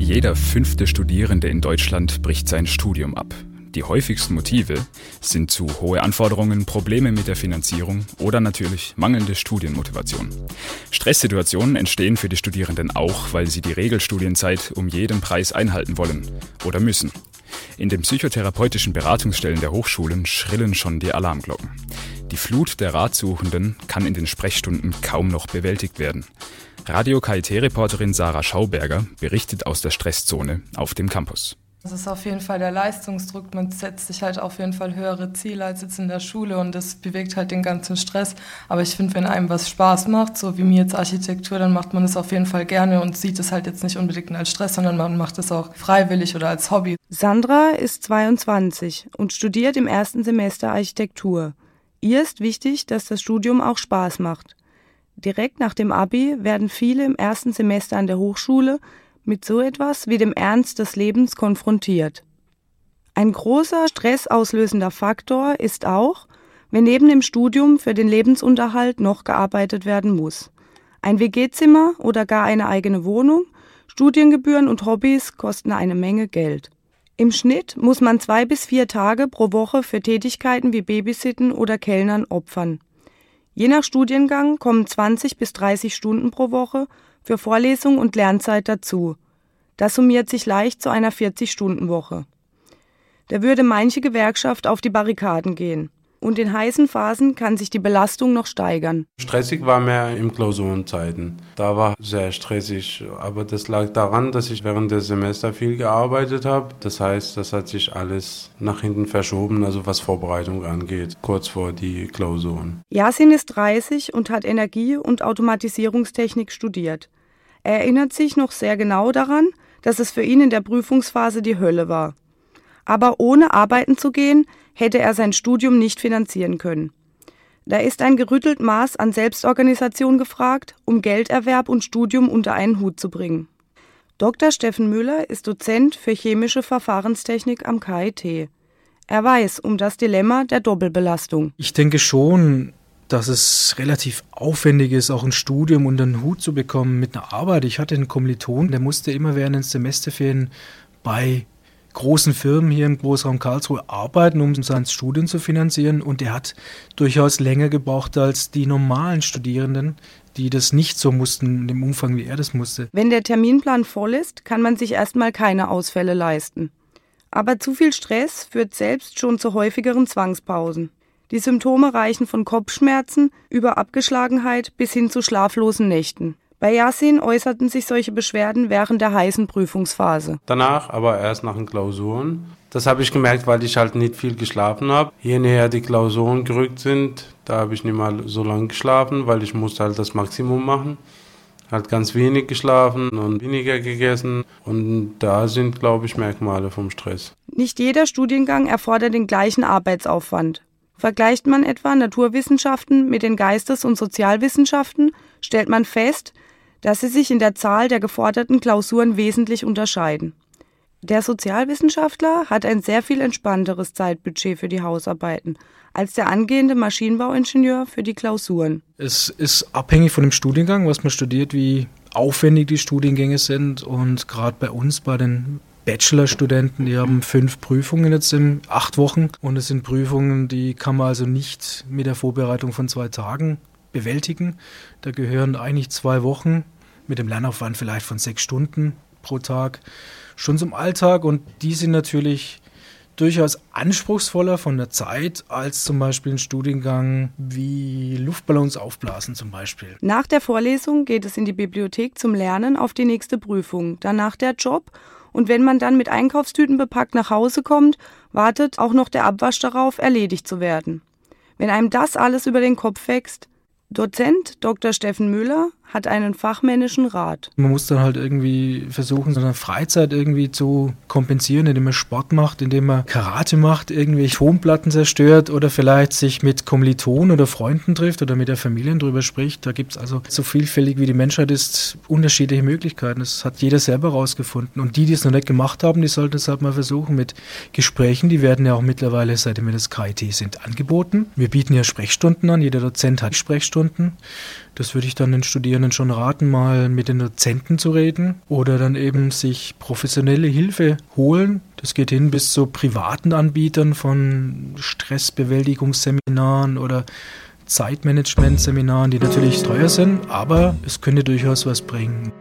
jeder 5. Studierende in Deutschland bricht sein Studium ab. Die häufigsten Motive sind zu hohe Anforderungen, Probleme mit der Finanzierung oder natürlich mangelnde Studienmotivation. Stresssituationen entstehen für die Studierenden auch, weil sie die Regelstudienzeit um jeden Preis einhalten wollen oder müssen. In den psychotherapeutischen Beratungsstellen der Hochschulen schrillen schon die Alarmglocken. Die Flut der Ratsuchenden kann in den Sprechstunden kaum noch bewältigt werden. Radio KIT-Reporterin Sarah Schauberger berichtet aus der Stresszone auf dem Campus. Das ist auf jeden Fall der Leistungsdruck. Man setzt sich halt auf jeden Fall höhere Ziele als jetzt in der Schule und das bewegt halt den ganzen Stress. Aber ich finde, wenn einem was Spaß macht, so wie mir jetzt Architektur, dann macht man es auf jeden Fall gerne und sieht es halt jetzt nicht unbedingt als Stress, sondern man macht es auch freiwillig oder als Hobby. Sandra ist 22 und studiert im 1. Semester Architektur. Ihr ist wichtig, dass das Studium auch Spaß macht. Direkt nach dem Abi werden viele im 1. Semester an der Hochschule mit so etwas wie dem Ernst des Lebens konfrontiert. Ein großer stressauslösender Faktor ist auch, wenn neben dem Studium für den Lebensunterhalt noch gearbeitet werden muss. Ein WG-Zimmer oder gar eine eigene Wohnung, Studiengebühren und Hobbys kosten eine Menge Geld. Im Schnitt muss man 2 bis 4 Tage pro Woche für Tätigkeiten wie Babysitten oder Kellnern opfern. Je nach Studiengang kommen 20 bis 30 Stunden pro Woche für Vorlesung und Lernzeit dazu. Das summiert sich leicht zu einer 40-Stunden-Woche. Da würde manche Gewerkschaft auf die Barrikaden gehen. Und in heißen Phasen kann sich die Belastung noch steigern. Stressig war mehr in Klausurenzeiten. Da war sehr stressig, aber das lag daran, dass ich während des Semesters viel gearbeitet habe. Das heißt, das hat sich alles nach hinten verschoben, also was Vorbereitung angeht, kurz vor die Klausuren. Yasin ist 30 und hat Energie- und Automatisierungstechnik studiert. Er erinnert sich noch sehr genau daran, dass es für ihn in der Prüfungsphase die Hölle war. Aber ohne arbeiten zu gehen, hätte er sein Studium nicht finanzieren können. Da ist ein gerüttelt Maß an Selbstorganisation gefragt, um Gelderwerb und Studium unter einen Hut zu bringen. Dr. Steffen Müller ist Dozent für chemische Verfahrenstechnik am KIT. Er weiß um das Dilemma der Doppelbelastung. Ich denke schon, dass es relativ aufwendig ist, auch ein Studium unter den Hut zu bekommen mit einer Arbeit. Ich hatte einen Kommiliton, der musste immer während den Semesterferien bei großen Firmen hier im Großraum Karlsruhe arbeiten, um sein Studium zu finanzieren. Und der hat durchaus länger gebraucht als die normalen Studierenden, die das nicht so mussten, in dem Umfang, wie er das musste. Wenn der Terminplan voll ist, kann man sich erstmal keine Ausfälle leisten. Aber zu viel Stress führt selbst schon zu häufigeren Zwangspausen. Die Symptome reichen von Kopfschmerzen über Abgeschlagenheit bis hin zu schlaflosen Nächten. Bei Yasin äußerten sich solche Beschwerden während der heißen Prüfungsphase. Danach, aber erst nach den Klausuren. Das habe ich gemerkt, weil ich halt nicht viel geschlafen habe. Je näher die Klausuren gerückt sind, da habe ich nicht mal so lange geschlafen, weil ich musste halt das Maximum machen. Halt ganz wenig geschlafen und weniger gegessen. Und da sind, glaube ich, Merkmale vom Stress. Nicht jeder Studiengang erfordert den gleichen Arbeitsaufwand. Vergleicht man etwa Naturwissenschaften mit den Geistes- und Sozialwissenschaften, stellt man fest, dass sie sich in der Zahl der geforderten Klausuren wesentlich unterscheiden. Der Sozialwissenschaftler hat ein sehr viel entspannteres Zeitbudget für die Hausarbeiten als der angehende Maschinenbauingenieur für die Klausuren. Es ist abhängig von dem Studiengang, was man studiert, wie aufwendig die Studiengänge sind. Und gerade bei uns, bei den Bachelorstudenten, die haben 5 Prüfungen jetzt in 8 Wochen. Und es sind Prüfungen, die kann man also nicht mit der Vorbereitung von 2 Tagen bewältigen. Da gehören eigentlich 2 Wochen mit dem Lernaufwand vielleicht von 6 Stunden pro Tag schon zum Alltag, und die sind natürlich durchaus anspruchsvoller von der Zeit als zum Beispiel ein Studiengang wie Luftballons aufblasen zum Beispiel. Nach der Vorlesung geht es in die Bibliothek zum Lernen auf die nächste Prüfung, danach der Job, und wenn man dann mit Einkaufstüten bepackt nach Hause kommt, wartet auch noch der Abwasch darauf, erledigt zu werden. Wenn einem das alles über den Kopf wächst, Dozent Dr. Steffen Müller hat einen fachmännischen Rat. Man muss dann halt irgendwie versuchen, seine Freizeit irgendwie zu kompensieren, indem man Sport macht, indem man Karate macht, irgendwelche Tonplatten zerstört oder vielleicht sich mit Kommilitonen oder Freunden trifft oder mit der Familie drüber spricht. Da gibt es also, so vielfältig wie die Menschheit ist, unterschiedliche Möglichkeiten. Das hat jeder selber rausgefunden. Und die es noch nicht gemacht haben, die sollten es halt mal versuchen mit Gesprächen. Die werden ja auch mittlerweile, seitdem wir das KIT sind, angeboten. Wir bieten ja Sprechstunden an. Jeder Dozent hat Sprechstunden. Das würde ich dann den Studierenden Ihnen schon raten, mal mit den Dozenten zu reden oder dann eben sich professionelle Hilfe holen. Das geht hin bis zu privaten Anbietern von Stressbewältigungsseminaren oder Zeitmanagement-Seminaren, die natürlich teuer sind, aber es könnte durchaus was bringen.